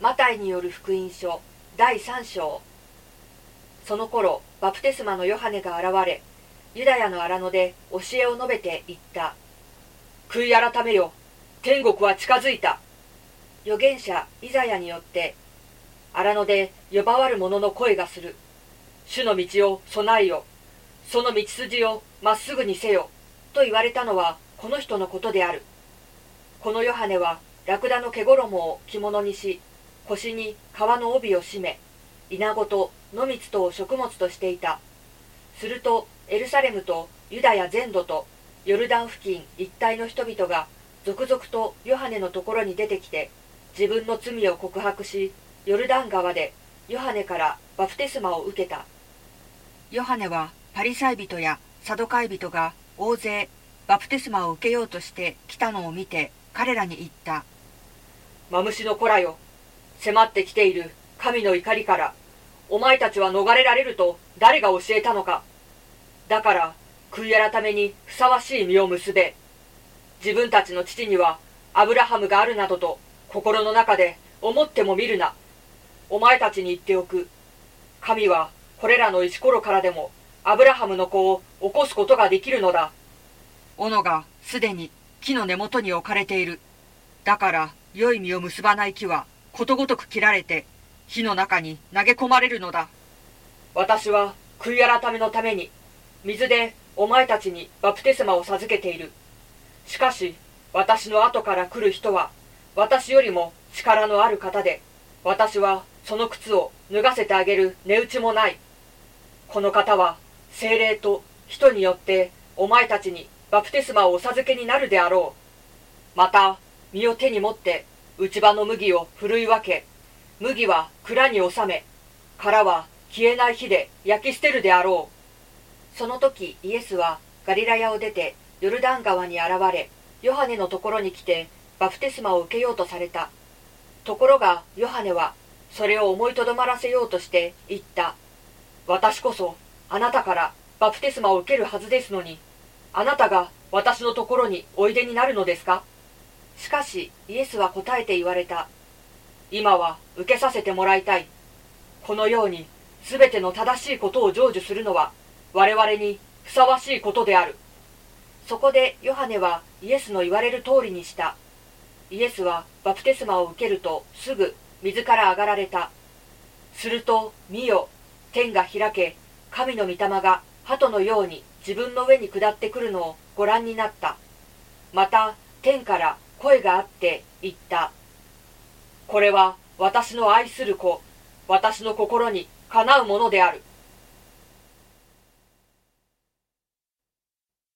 マタイによる福音書第3章。その頃、バプテスマのヨハネが現れ、ユダヤの荒野で教えを述べて言った。悔い改めよ、天国は近づいた。預言者イザヤによって、荒野で呼ばわる者の声がする。主の道を備えよ、その道筋をまっすぐにせよ、と言われたのはこの人のことである。このヨハネはラクダの毛衣を着物にし、腰に革の帯を締め、稲子と野蜜とを食物としていた。するとエルサレムとユダヤ全土とヨルダン付近一帯の人々が続々とヨハネのところに出てきて、自分の罪を告白し、ヨルダン川でヨハネからバプテスマを受けた。ヨハネはパリサイ人やサドカイ人が大勢バプテスマを受けようとして来たのを見て彼らに言った。マムシの子らよ、迫ってきている神の怒りからお前たちは逃れられると誰が教えたのか。だから悔い改めにふさわしい実を結べ。自分たちの父にはアブラハムがあるなどと心の中で思ってもみるな。お前たちに言っておく。神はこれらの石ころからでもアブラハムの子を起こすことができるのだ。斧がすでに木の根元に置かれている。だから良い実を結ばない木はことごとく切られて火の中に投げ込まれるのだ。私は悔い改めのために水でお前たちにバプテスマを授けている。しかし私の後から来る人は私よりも力のある方で、私はその靴を脱がせてあげる値打ちもない。この方は聖霊と人によってお前たちにバプテスマをお授けになるであろう。また実を手に持って内場の麦をふるい分け、麦は蔵に収め、殻は消えない火で焼き捨てるであろう。その時イエスはガリラヤを出てヨルダン川に現れ、ヨハネのところに来てバプテスマを受けようとされた。ところがヨハネはそれを思いとどまらせようとして言った。私こそあなたからバプテスマを受けるはずですのに、あなたが私のところにおいでになるのですか。しかしイエスは答えて言われた。今は受けさせてもらいたい。このようにすべての正しいことを成就するのは我々にふさわしいことである。そこでヨハネはイエスの言われる通りにした。イエスはバプテスマを受けるとすぐ水から上がられた。すると見よ、天が開け、神の御霊が鳩のように自分の上に下ってくるのをご覧になった。また天から声があって言った。これは私の愛する子、私の心にかなうものである。